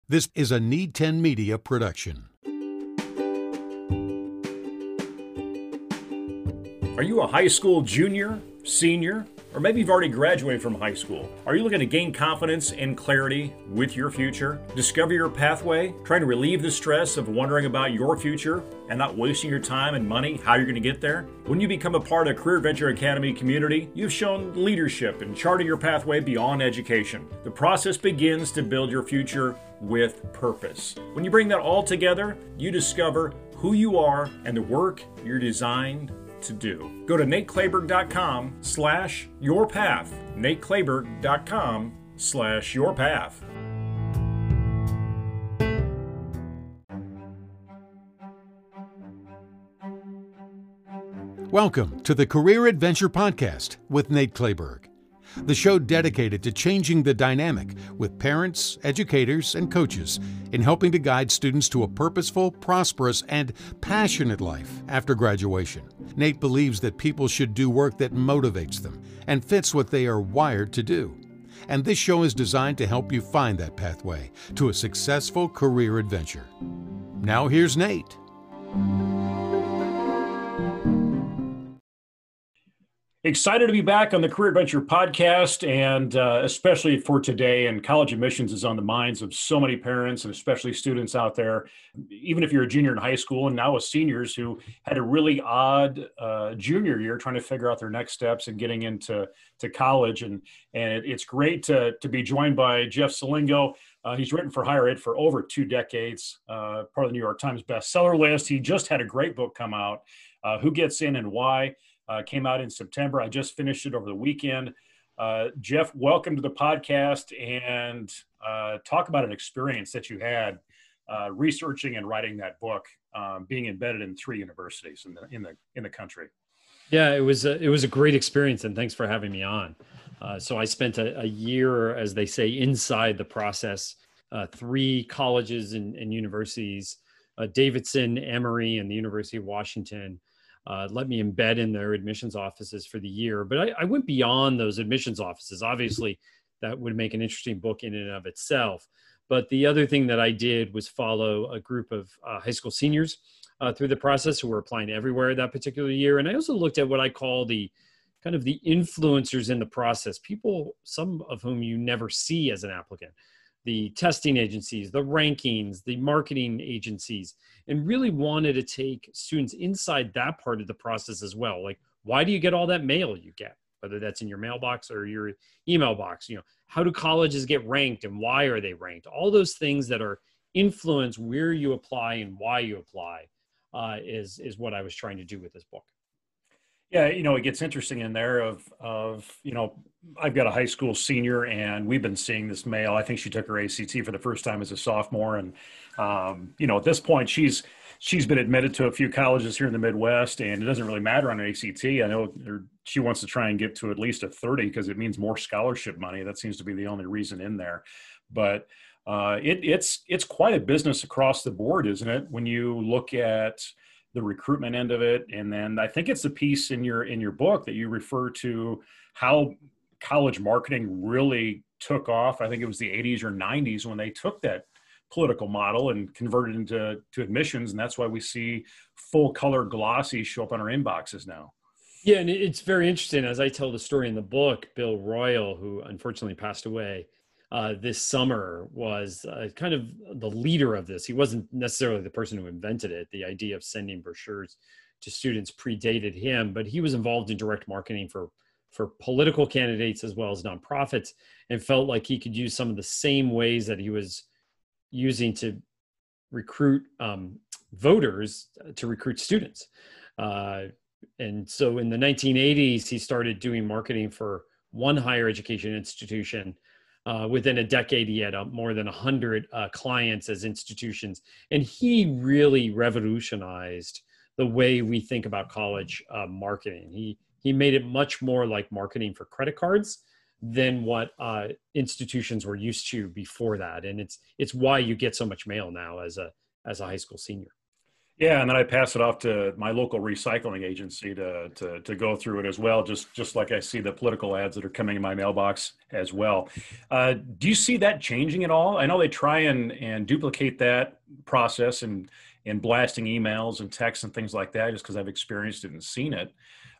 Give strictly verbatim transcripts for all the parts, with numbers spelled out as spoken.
This is a Need ten Media production. Are you a high school junior, senior, or maybe you've already graduated from high school? Are you looking to gain confidence and clarity with your future? Discover your pathway? Trying to relieve the stress of wondering about your future and not wasting your time and money, how you're going to get there? When you become a part of Career Adventure Academy community, you've shown leadership in charting your pathway beyond education. The process begins to build your future with purpose. When you bring that all together, you discover who you are and the work you're designed to do. Go to nateclayberg.com slash your path. nateclayberg.com slash your path. Welcome to the Career Adventure Podcast with Nate Clayberg, the show dedicated to changing the dynamic with parents, educators, and coaches in helping to guide students to a purposeful, prosperous, and passionate life after graduation. Nate believes that people should do work that motivates them and fits what they are wired to do. And this show is designed to help you find that pathway to a successful career adventure. Now here's Nate. Excited to be back on the Career Adventure Podcast, and uh, especially for today. And college admissions is on the minds of so many parents and especially students out there. Even if you're a junior in high school and now with seniors who had a really odd uh, junior year trying to figure out their next steps and getting into to college. And, and it, it's great to, to be joined by Jeff Selingo. Uh, he's written for higher ed for over two decades, uh, part of the New York Times bestseller list. He just had a great book come out, uh, Who Gets In and Why. Uh, came out in September. I just finished it over the weekend. Uh, Jeff, welcome to the podcast, and uh, talk about an experience that you had uh, researching and writing that book, um, being embedded in three universities in the in the in the country. Yeah, it was a, it was a great experience, and thanks for having me on. Uh, so I spent a, a year, as they say, inside the process. Uh, three colleges and, and universities: uh, Davidson, Emory, and the University of Washington. Uh, let me embed in their admissions offices for the year. But I, I went beyond those admissions offices. Obviously, that would make an interesting book in and of itself. But the other thing that I did was follow a group of uh, high school seniors uh, through the process who were applying everywhere that particular year. And I also looked at what I call the kind of the influencers in the process, people, some of whom you never see as an applicant. The testing agencies, the rankings, the marketing agencies, and really wanted to take students inside that part of the process as well. Like, why do you get all that mail you get, whether that's in your mailbox or your email box? You know, how do colleges get ranked and why are they ranked? All those things that are influence where you apply and why you apply uh, is, is what I was trying to do with this book. Yeah, you know, it gets interesting in there of, of, you know, I've got a high school senior and we've been seeing this mail. I think she took her A C T for the first time as a sophomore. And, um, you know, at this point, she's she's been admitted to a few colleges here in the Midwest, and it doesn't really matter on an A C T. I know she wants to try and get to at least a thirty because it means more scholarship money. That seems to be the only reason in there. But uh, it, it's it's quite a business across the board, isn't it? When you look at the recruitment end of it. And then I think it's a piece in your, in your book that you refer to how college marketing really took off. I think it was the eighties or nineties when they took that political model and converted into to admissions. And that's why we see full color glossy show up on our inboxes now. Yeah. And it's very interesting. As I tell the story in the book, Bill Royal, who unfortunately passed away Uh, this summer, was uh, kind of the leader of this. He wasn't necessarily the person who invented it. The idea of sending brochures to students predated him, but he was involved in direct marketing for, for political candidates as well as nonprofits, and felt like he could use some of the same ways that he was using to recruit um, voters to recruit students. Uh, and so in the nineteen eighties, he started doing marketing for one higher education institution. Uh, within a decade, he had uh, more than one hundred uh, clients as institutions. And he really revolutionized the way we think about college uh, marketing. He, he made it much more like marketing for credit cards than what uh, institutions were used to before that. And it's, it's why you get so much mail now as a, as a high school senior. Yeah, and then I pass it off to my local recycling agency to to to go through it as well. Just just like I see the political ads that are coming in my mailbox as well. Uh, do you see that changing at all? I know they try and and duplicate that process and in blasting emails and texts and things like that, just because I've experienced it and seen it.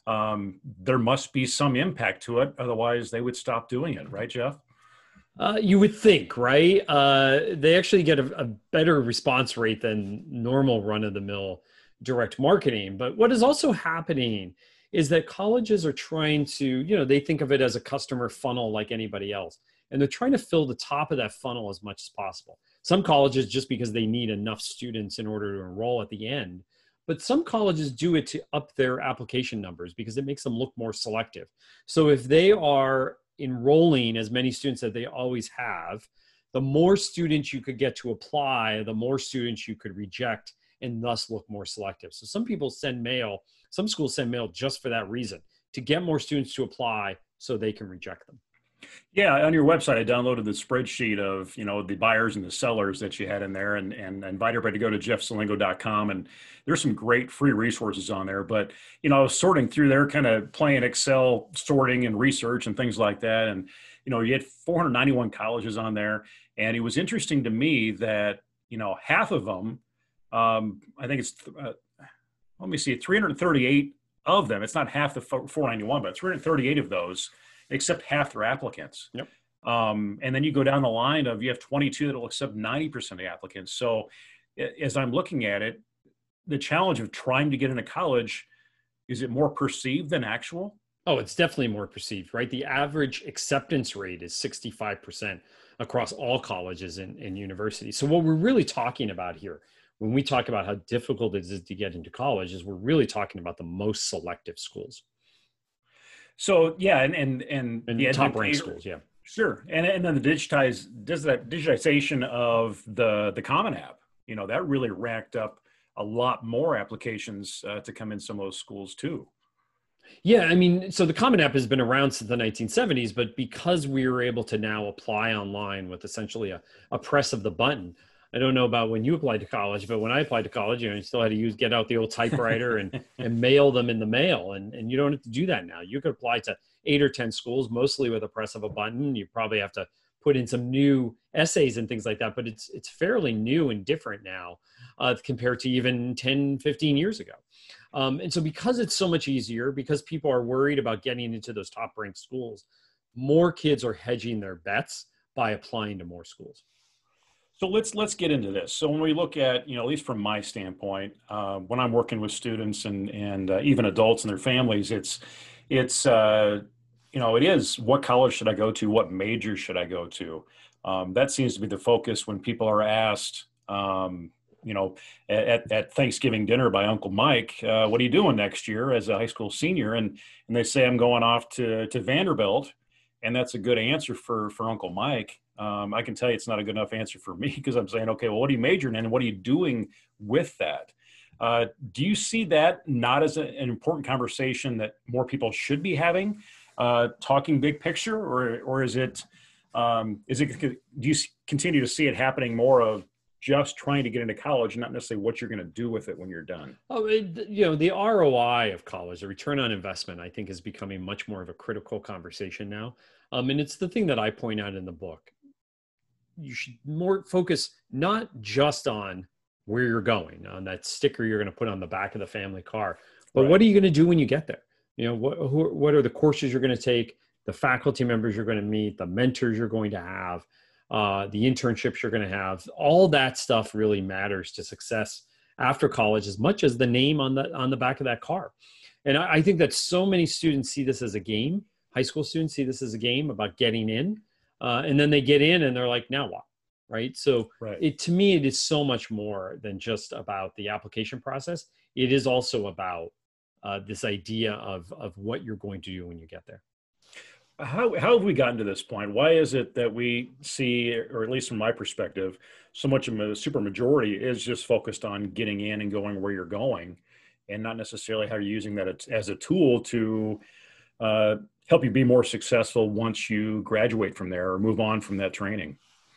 Um, there must be some impact to it, otherwise they would stop doing it, right, Jeff? Uh, you would think, right? Uh, they actually get a, a better response rate than normal run-of-the-mill direct marketing. But what is also happening is that colleges are trying to, you know, they think of it as a customer funnel like anybody else. And they're trying to fill the top of that funnel as much as possible. Some colleges, just because they need enough students in order to enroll at the end. But some colleges do it to up their application numbers because it makes them look more selective. So if they are enrolling as many students that they always have, the more students you could get to apply, the more students you could reject and thus look more selective. So some people send mail, some schools send mail just for that reason, to get more students to apply so they can reject them. Yeah, on your website, I downloaded the spreadsheet of, you know, the buyers and the sellers that you had in there, and, and invite everybody to go to jeff salingo dot com. And there's some great free resources on there. But, you know, I was sorting through there, kind of playing Excel sorting and research and things like that. And, you know, you had four hundred ninety-one colleges on there. And it was interesting to me that, you know, half of them, um, I think it's, uh, let me see, three hundred thirty-eight of them, it's not half the four hundred ninety-one, but three hundred thirty-eight of those accept half their applicants. Yep. Um, and then you go down the line of, you have twenty-two that will accept ninety percent of the applicants. So as I'm looking at it, the challenge of trying to get into college, is it more perceived than actual? Oh, it's definitely more perceived, right? The average acceptance rate is sixty-five percent across all colleges and, and universities. So what we're really talking about here, when we talk about how difficult it is to get into college, is we're really talking about the most selective schools. So yeah, and and and, and the top ranked schools, yeah, sure. And and then the digitize does that digitization of the the Common App, you know, that really racked up a lot more applications uh, to come in some of those schools too. Yeah, I mean, so the Common App has been around since the nineteen seventies, but because we were able to now apply online with essentially a, a press of the button. I don't know about when you applied to college, but when I applied to college, you know, you still had to use, get out the old typewriter and, and mail them in the mail. And, and you don't have to do that now. You could apply to eight or ten schools, mostly with a press of a button. You probably have to put in some new essays and things like that, but it's, it's fairly new and different now uh, compared to even ten, fifteen years ago. Um, and so because it's so much easier, because people are worried about getting into those top ranked schools, more kids are hedging their bets by applying to more schools. So let's let's get into this. So when we look at, you know, at least from my standpoint, uh, when I'm working with students and and uh, even adults and their families, it's it's uh, you know, it is, what college should I go to? What major should I go to? Um, that seems to be the focus when people are asked, um, you know, at, at Thanksgiving dinner by Uncle Mike, uh, what are you doing next year as a high school senior? And and they say, I'm going off to to Vanderbilt, and that's a good answer for for Uncle Mike. Um, I can tell you it's not a good enough answer for me, because I'm saying, okay, well, what are you majoring in and what are you doing with that? Uh, do you see that not as a, an important conversation that more people should be having, uh, talking big picture, or or is it, um, is it, do you continue to see it happening more of just trying to get into college, not necessarily what you're going to do with it when you're done? Oh, it, you know, the R O I of college, the return on investment, I think is becoming much more of a critical conversation now. Um, and it's the thing that I point out in the book. You should more focus not just on where you're going, on that sticker you're going to put on the back of the family car, but right. What are you going to do when you get there? You know, what, who, what are the courses you're going to take, the faculty members you're going to meet, the mentors you're going to have, uh, the internships you're going to have. All that stuff really matters to success after college as much as the name on the, on the back of that car. And I, I think that so many students see this as a game. High school students see this as a game about getting in. Uh, and then they get in and they're like, now what? Right. So right. It, to me, it is so much more than just about the application process. It is also about uh, this idea of, of what you're going to do when you get there. How, how have we gotten to this point? Why is it that we see, or at least from my perspective, so much of a super majority is just focused on getting in and going where you're going, and not necessarily how you're using that as a tool to uh, help you be more successful once you graduate from there or move on from that training?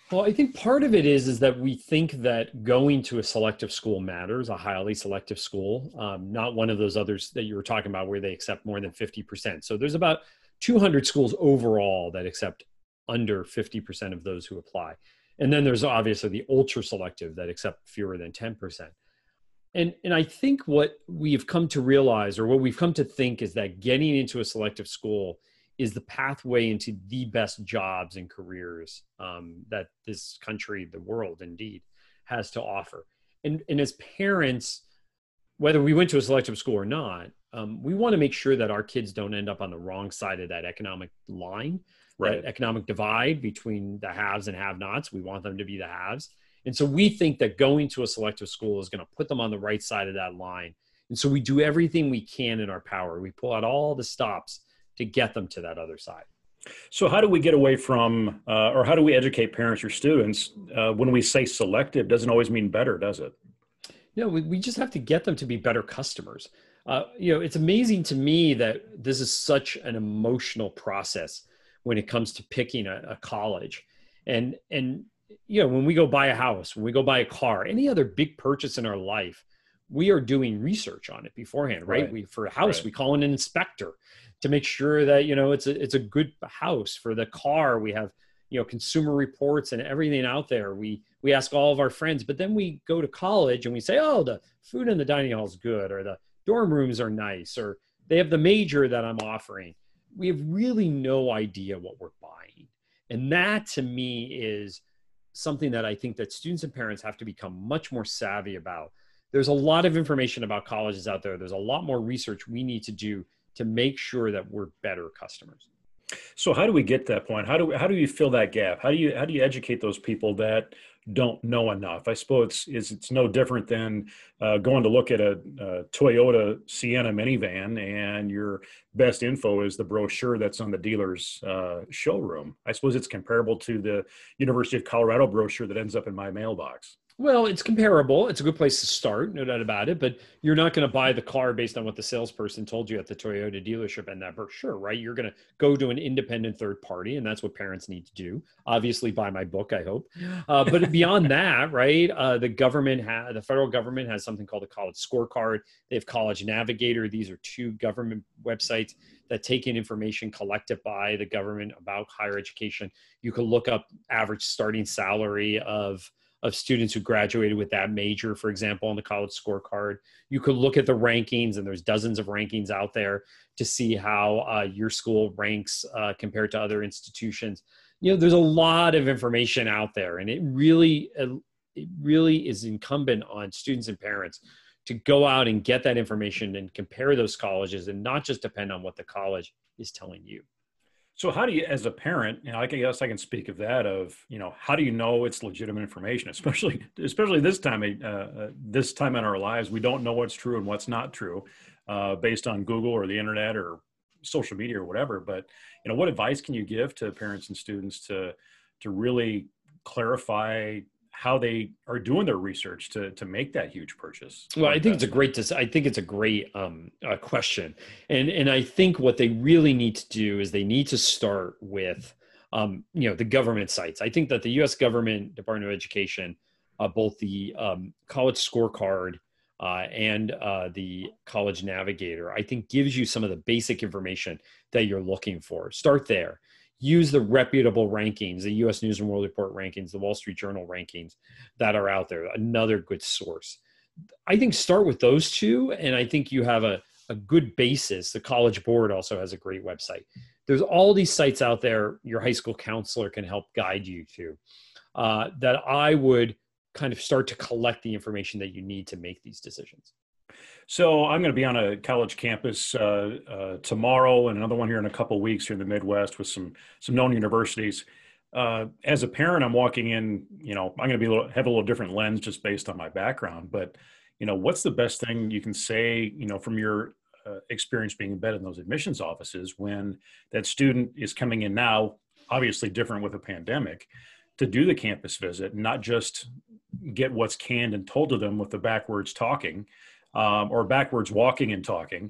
Well, I think part of it is is that we think that going to a selective school matters, a highly selective school, um, not one of those others that you were talking about where they accept more than fifty percent. So there's about two hundred schools overall that accept under fifty percent of those who apply. And then there's obviously the ultra selective that accept fewer than ten percent. And, and I think what we've come to realize, or what we've come to think, is that getting into a selective school is the pathway into the best jobs and careers um, that this country, the world indeed, has to offer. And, and as parents, whether we went to a selective school or not, um, we want to make sure that our kids don't end up on the wrong side of that economic line, Right. that economic divide between the haves and have-nots. We want them to be the haves. And so we think that going to a selective school is going to put them on the right side of that line. And so we do everything we can in our power. We pull out all the stops to get them to that other side. So how do we get away from, uh, or how do we educate parents or students uh, when we say selective doesn't always mean better, does it? No, we, we just have to get them to be better customers. Uh, you know, it's amazing to me that this is such an emotional process when it comes to picking a, a college. And, and, you know, when we go buy a house, when we go buy a car, any other big purchase in our life, we are doing research on it beforehand, right? Right. We, for a house, Right. we call in an inspector to make sure that, you know, it's a, it's a good house. For the car, we have, you know, consumer reports and everything out there. We, we ask all of our friends, but then we go to college and we say, oh, the food in the dining hall is good, or the dorm rooms are nice, or they have the major that I'm offering. We have really no idea what we're buying. And that to me is something that I think that students and parents have to become much more savvy about. There's a lot of information about colleges out there. There's a lot more research we need to do to make sure that we're better customers. So how do we get to that point? How do we, how do you fill that gap? How do you how do you educate those people that don't know enough? I suppose it's it's no different than uh, going to look at a, a Toyota Sienna minivan, and your best info is the brochure that's on the dealer's uh, showroom. I suppose it's comparable to the University of Colorado brochure that ends up in my mailbox. Well, it's comparable. It's a good place to start, no doubt about it. But you're not going to buy the car based on what the salesperson told you at the Toyota dealership and that brochure, right? You're going to go to an independent third party, and that's what parents need to do. Obviously, buy my book, I hope. Uh, but beyond that, right? Uh, the government, ha- the federal government has something called the College Scorecard. They have College Navigator. These are two government websites that take in information collected by the government about higher education. You can look up average starting salary of of students who graduated with that major, for example, on the College Scorecard. You could look at the rankings, and there's dozens of rankings out there to see how uh, your school ranks uh, compared to other institutions. You know, there's a lot of information out there, and it really, it really is incumbent on students and parents to go out and get that information and compare those colleges, and not just depend on what the college is telling you. So how do you, as a parent, you know, I guess I can speak of that, of, you know, how do you know it's legitimate information, especially, especially this time, uh, uh, this time in our lives, we don't know what's true and what's not true uh, based on Google or the internet or social media or whatever. But, you know, what advice can you give to parents and students to, to really clarify how they are doing their research to to make that huge purchase? Well, I think it's a great, I think it's a great um, uh, question. And, and I think what they really need to do is they need to start with, um, you know, the government sites. I think that the U S government, Department of Education, uh, both the um, College Scorecard uh, and uh, the College Navigator, I think gives you some of the basic information that you're looking for. Start there. Use the reputable rankings, the U S News and World Report rankings, the Wall Street Journal rankings that are out there, another good source. I think start with those two, and I think you have a, a good basis. The College Board also has a great website. There's all these sites out there your high school counselor can help guide you to, uh, that I would kind of start to collect the information that you need to make these decisions. So I'm going to be on a college campus uh, uh, tomorrow, and another one here in a couple of weeks here in the Midwest with some some known universities. Uh, as a parent, I'm walking in, you know, I'm going to be a little, have a little different lens just based on my background. But, you know, what's the best thing you can say, you know, from your uh, experience being embedded in those admissions offices when that student is coming in now, obviously different with a pandemic, to do the campus visit, not just get what's canned and told to them with the backwards talking. Um, or backwards walking and talking,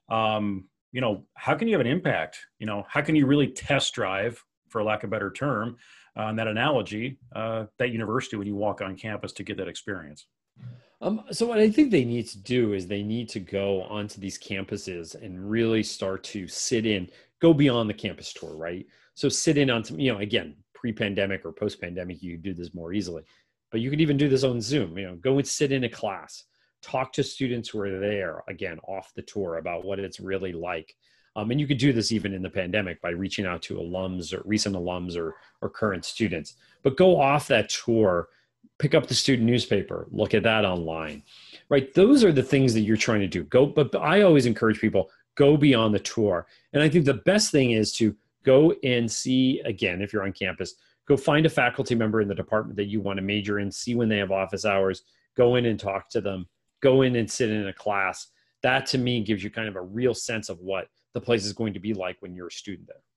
um, you know, how can you have an impact? You know, how can you really test drive, for lack of a better term, on that analogy, uh, that university when you walk on campus to get that experience? Um, so what I think they need to do is they need to go onto these campuses and really start to sit in, go beyond the campus tour, right? So sit in on some, you know, again, pre-pandemic or post-pandemic, you could do this more easily, but you could even do this on Zoom, you know, go and sit in a class, talk to students who are there, again, off the tour about what it's really like. Um, and you could do this even in the pandemic by reaching out to alums or recent alums or, or current students, but go off that tour, pick up the student newspaper, look at that online, right? Those are the things that you're trying to do. Go, but I always encourage people, go beyond the tour. And I think the best thing is to go and see, again, if you're on campus, go find a faculty member in the department that you want to major in, see when they have office hours, go in and talk to them, go in and sit in a class. That to me gives you kind of a real sense of what the place is going to be like when you're a student there.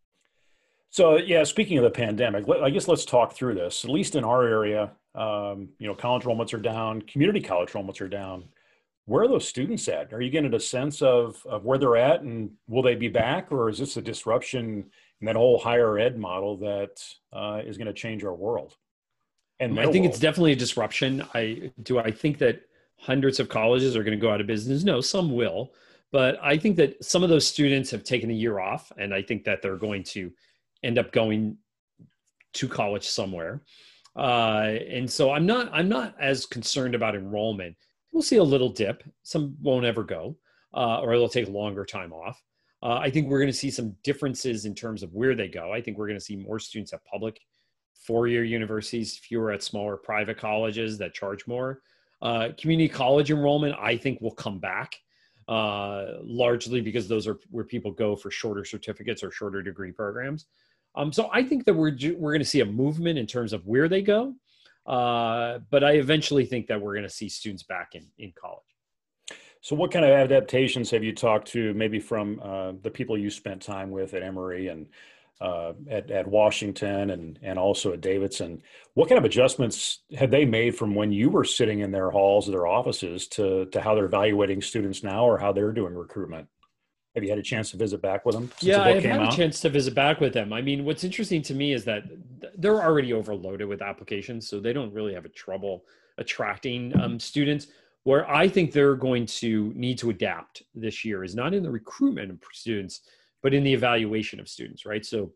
So yeah, speaking of the pandemic, I guess let's talk through this. At least in our area, um, you know, college enrollments are down, community college enrollments are down. Where are those students at? Are you getting a sense of, of where they're at, and will they be back, or is this a disruption in that whole higher ed model that uh, is going to change our world? And I think world? It's definitely a disruption. I do. I think that hundreds of colleges are going to go out of business. No, some will, but I think that some of those students have taken a year off, and I think that they're going to end up going to college somewhere. Uh, and so I'm not, I'm not as concerned about enrollment. We'll see a little dip. Some won't ever go, uh, or they'll take longer time off. Uh, I think we're going to see some differences in terms of where they go. I think we're going to see more students at public four-year universities, fewer at smaller private colleges that charge more. Uh, community college enrollment, I think, will come back, uh, largely because those are where people go for shorter certificates or shorter degree programs. Um, so I think that we're we're going to see a movement in terms of where they go, uh, but I eventually think that we're going to see students back in, in college. So what kind of adaptations have you talked to, maybe from uh, the people you spent time with at Emory and uh, at, at Washington and, and also at Davidson? What kind of adjustments have they made from when you were sitting in their halls or their offices to, to how they're evaluating students now, or how they're doing recruitment? Have you had a chance to visit back with them? Yeah, I've had out? a chance to visit back with them. I mean, what's interesting to me is that they're already overloaded with applications, so they don't really have a trouble attracting um, students. Where I think they're going to need to adapt this year is not in the recruitment of students, but in the evaluation of students, right? So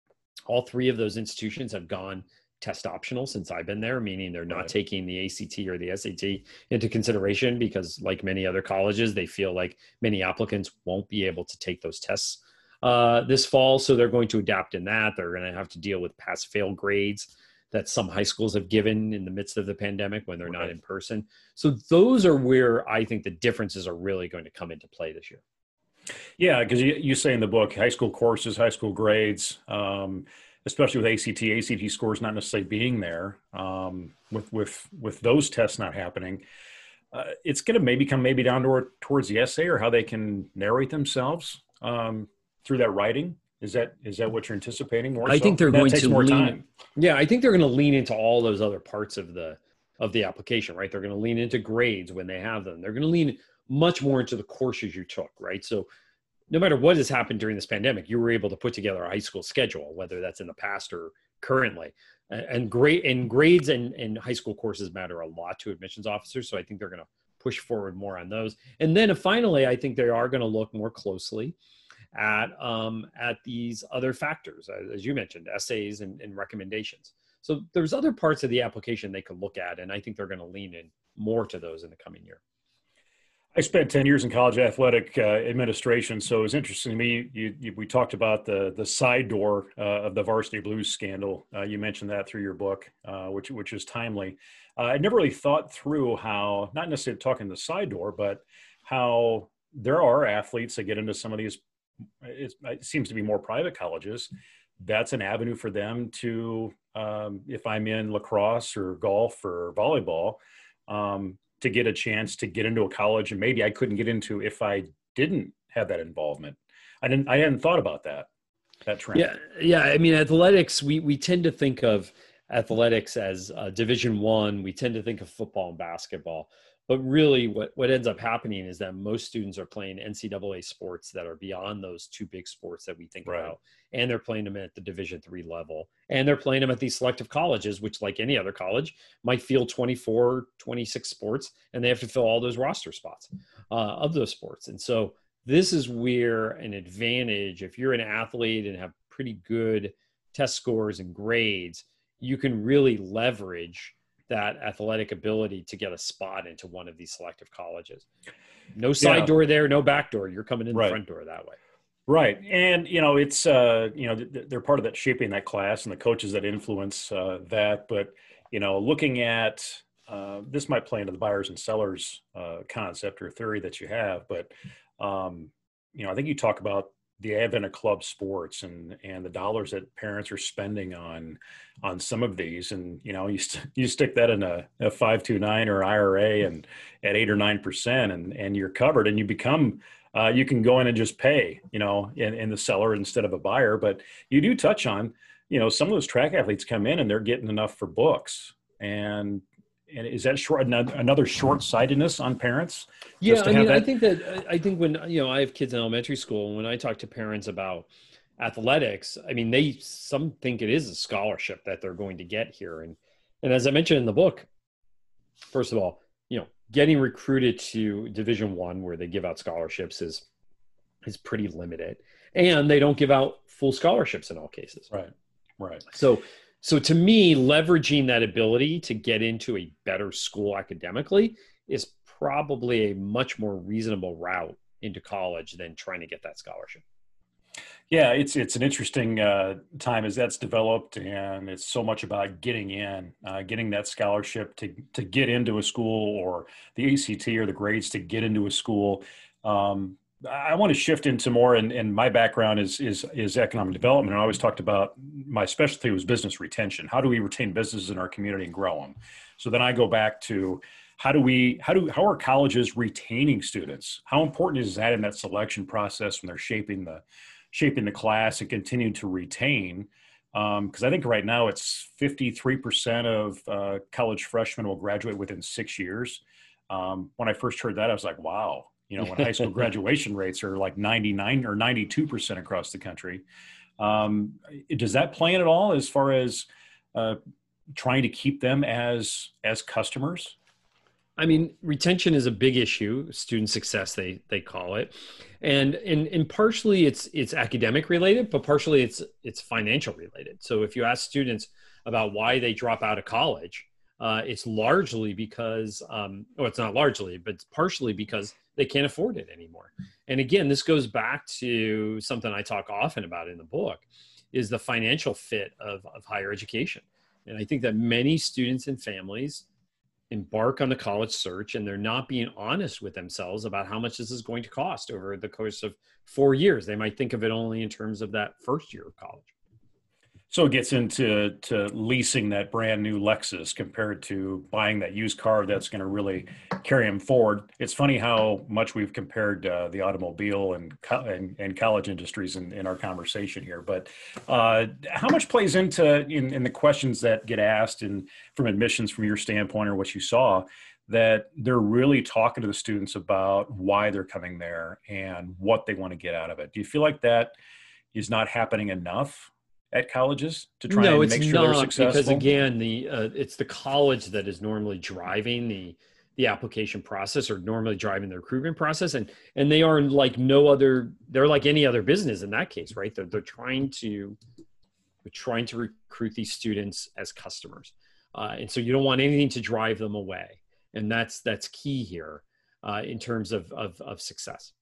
all three of those institutions have gone test optional since I've been there, meaning they're not right. taking the A C T or the S A T into consideration because, like many other colleges, they feel like many applicants won't be able to take those tests uh, this fall. So they're going to adapt in that. They're going to have to deal with pass-fail grades that some high schools have given in the midst of the pandemic when they're okay. not in person. So those are where I think the differences are really going to come into play this year. Yeah, because you, you say in the book, high school courses, high school grades, um, especially with A C T, A C T scores not necessarily being there, um, with with with those tests not happening, uh, it's going to maybe come maybe down toward, towards the essay or how they can narrate themselves um, through that writing. Is that is that what you're anticipating more? I so? think they're that going takes to more lean. Time. Yeah, I think they're going to lean into all those other parts of the of the application, right? They're going to lean into grades when they have them. They're going to lean much more into the courses you took, right? So no matter what has happened during this pandemic, you were able to put together a high school schedule, whether that's in the past or currently. And grade and grades and, and high school courses matter a lot to admissions officers. So I think they're going to push forward more on those. And then finally, I think they are going to look more closely at um, at these other factors, as you mentioned, essays and, and recommendations. So there's other parts of the application they could look at, and I think they're going to lean in more to those in the coming year. I spent ten years in college athletic uh, administration, so it was interesting to me. You, you, we talked about the the side door uh, of the Varsity Blues scandal. Uh, you mentioned that through your book, uh, which which is timely. Uh, I never really thought through how, not necessarily talking the side door, but how there are athletes that get into some of these, it, it seems to be more private colleges. That's an avenue for them to, um, if I'm in lacrosse or golf or volleyball, um, to get a chance to get into a college and maybe I couldn't get into if I didn't have that involvement. I didn't, I hadn't thought about that, that trend. Yeah. Yeah. I mean, athletics, we, we tend to think of athletics as uh, Division One, we tend to think of football and basketball. But really what, what ends up happening is that most students are playing N C double A sports that are beyond those two big sports that we think Right. about. And they're playing them at the Division three level. And they're playing them at these selective colleges, which like any other college might field twenty-four, twenty-six sports, and they have to fill all those roster spots uh, of those sports. And so this is where an advantage, if you're an athlete and have pretty good test scores and grades, you can really leverage that athletic ability to get a spot into one of these selective colleges. No side Yeah. door there, no back door. You're coming in Right. the front door that way. Right. And, you know, it's, uh, you know, th- they're part of that shaping that class and the coaches that influence uh, that. But, you know, looking at, uh, this might play into the buyers and sellers uh, concept or theory that you have. But, um, you know, I think you talk about the advent of club sports and, and the dollars that parents are spending on, on some of these. And, you know, you, st- you stick that in a, a five two nine or I R A and at eight or nine percent and, and you're covered and you become, uh, you can go in and just pay, you know, in, in the seller instead of a buyer. But you do touch on, you know, some of those track athletes come in and they're getting enough for books. And, and is that short, another short-sightedness on parents? Yeah, I mean, that- I think that I think when, you know, I have kids in elementary school, and when I talk to parents about athletics, I mean, they, some think it is a scholarship that they're going to get here. And, and as I mentioned in the book, first of all, you know, getting recruited to Division One where they give out scholarships is, is pretty limited, and they don't give out full scholarships in all cases. Right. Right. So, so to me, leveraging that ability to get into a better school academically is probably a much more reasonable route into college than trying to get that scholarship. Yeah, it's it's an interesting uh, time as that's developed, and it's so much about getting in, uh, getting that scholarship to to get into a school, or the A C T or the grades to get into a school. Um, I want to shift into more, and, and my background is is is economic development. And I always talked about my specialty was business retention. How do we retain businesses in our community and grow them? So then I go back to how do we how do how are colleges retaining students? How important is that in that selection process when they're shaping the shaping the class and continue to retain? Because um, I think right now it's fifty-three percent of uh, college freshmen will graduate within six years. Um, when I first heard that, I was like, wow. You know, when high school graduation rates are like ninety-nine or ninety-two percent across the country. Um, does that play in at all as far as uh, trying to keep them as as customers? I mean, retention is a big issue, student success, they they call it. And, and, and partially it's it's academic related, but partially it's it's financial related. So if you ask students about why they drop out of college, uh, it's largely because, um, or it's not largely, but it's partially because they can't afford it anymore. And again, this goes back to something I talk often about in the book, is the financial fit of, of higher education. And I think that many students and families embark on the college search and they're not being honest with themselves about how much this is going to cost over the course of four years. They might think of it only in terms of that first year of college. So it gets into to leasing that brand new Lexus compared to buying that used car that's going to really carry them forward. It's funny how much we've compared uh, the automobile and, co- and and college industries in, in our conversation here. But uh, how much plays into in, in the questions that get asked and from admissions from your standpoint or what you saw, that they're really talking to the students about why they're coming there and what they want to get out of it? Do you feel like that is not happening enough at colleges to try no, and it's make sure not, they're successful? because again, the uh, it's the college that is normally driving the the application process, or normally driving the recruitment process, and and they are like no other. They're like any other business in that case, right? They're they're trying to they're trying to recruit these students as customers, uh, and so you don't want anything to drive them away, and that's that's key here uh, in terms of, of of success.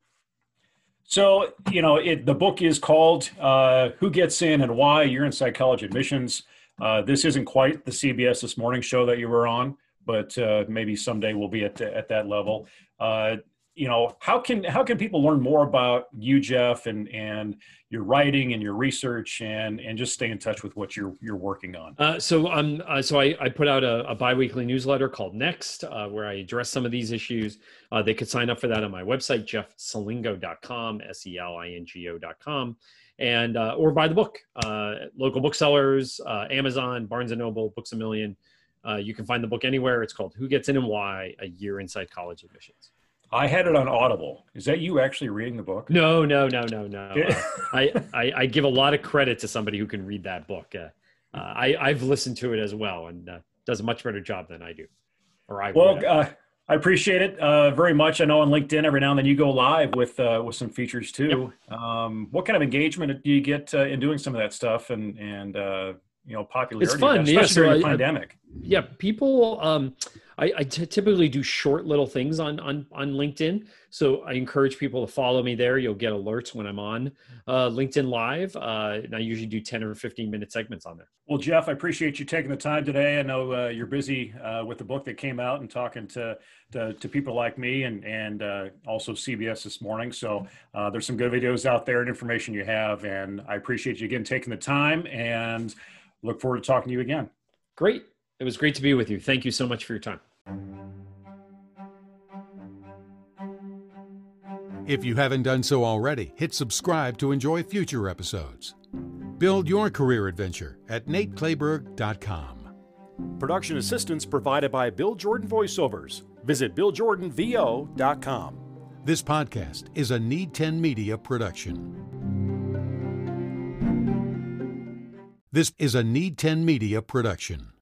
So, you know, it, the book is called uh, Who Gets In and Why? You're in Psychology Admissions. Uh, this isn't quite the C B S This Morning show that you were on, but uh, maybe someday we'll be at, at that level. Uh, you know, how can how can people learn more about you, Jeff, and and your writing and your research, and and just stay in touch with what you're you're working on? Uh, so um, uh, so I, I put out a, a biweekly newsletter called Next, uh, where I address some of these issues. Uh, they could sign up for that on my website, jeff selingo dot com, S E L I N G O dot com. and uh, or buy the book. Uh, local booksellers, uh, Amazon, Barnes and Noble, Books a Million. Uh, you can find the book anywhere. It's called Who Gets In and Why: A Year Inside College Admissions. I had it on Audible. Is that you actually reading the book? No, no, no, no, no. Uh, I, I, I give a lot of credit to somebody who can read that book. Uh, uh, I, I've listened to it as well, and uh, does a much better job than I do. Or I well, uh, I appreciate it uh, very much. I know on LinkedIn every now and then you go live with uh, with some features too. Yep. Um, what kind of engagement do you get uh, in doing some of that stuff and and uh, you know popularity? It's fun, especially yeah. So during the I, pandemic. I, yeah, people. Um, I, I t- typically do short little things on, on, on LinkedIn. So I encourage people to follow me there. You'll get alerts when I'm on uh, LinkedIn Live. Uh, and I usually do ten or fifteen minute segments on there. Well, Jeff, I appreciate you taking the time today. I know uh, you're busy uh, with the book that came out and talking to to, to people like me and, and uh, also C B S this morning. So uh, there's some good videos out there and information you have. And I appreciate you again taking the time and look forward to talking to you again. Great. It was great to be with you. Thank you so much for your time. If you haven't done so already, hit subscribe to enjoy future episodes. Build your career adventure at nate clayberg dot com. Production assistance provided by Bill Jordan Voiceovers. Visit bill jordan v o dot com. This podcast is a Need ten Media production. This is a Need ten Media production.